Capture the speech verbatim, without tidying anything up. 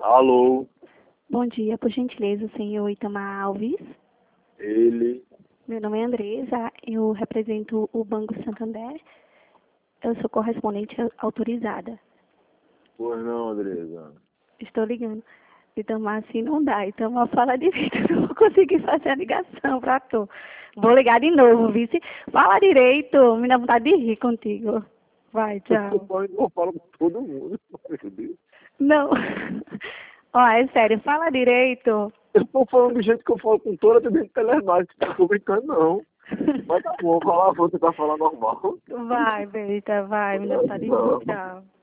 Alô, Bom dia, por gentileza, senhor Itamar Alves. ele. Meu nome é Andresa, eu represento o Banco Santander. Eu sou correspondente autorizada. Pois não, Andresa. Estou ligando. Itamar, assim não dá. Itamar, fala direito, eu não vou conseguir fazer a ligação para tu. Vou ligar de novo, vice. Fala direito, me dá vontade de rir contigo. Vai, tchau. Eu falo com todo mundo, meu Deus. Não. Ó, é sério, fala direito. Eu tô falando do jeito que eu falo com toda a atendente telemática, não tô brincando não. Mas tá bom, falar, vou tentar falar normal. Vai, besta, vai, me dá vontade de rir, Não. tchau.